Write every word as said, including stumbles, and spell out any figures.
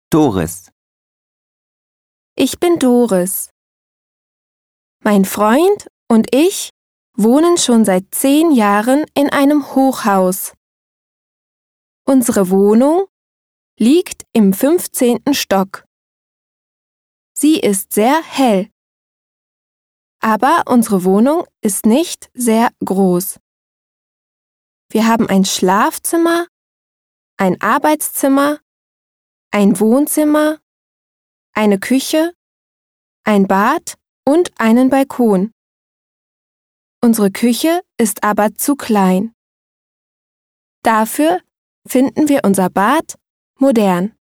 Doris. Ich bin Doris. Mein Freund und ich wohnen schon seit zehn Jahren in einem Hochhaus. Unsere Wohnung liegt im fünfzehnten Stock. Sie ist sehr hell, aber unsere Wohnung ist nicht sehr groß. Wir haben ein Schlafzimmer, ein Arbeitszimmer, ein Wohnzimmer, eine Küche, ein Bad und einen Balkon. Unsere Küche ist aber zu klein. Dafür finden wir unser Bad modern.